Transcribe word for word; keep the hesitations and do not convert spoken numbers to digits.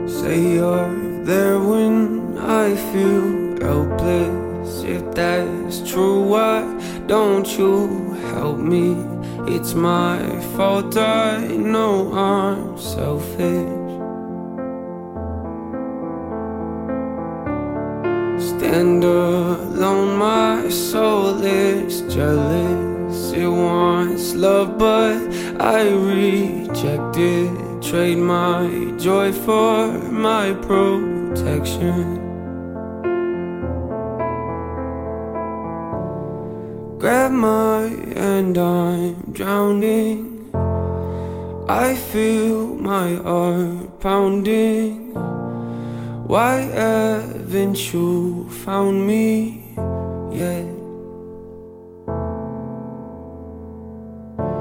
Say you're there when I feel helpless. If that's true, why don't you help me? It's my fault, I know I'm selfish. Stand alone, my soul is jealous. It wants love, but I reject it. Trade my joy for my protection. Grab my hand, I'm drowning. I feel my heart pounding. Why haven't you found me yet?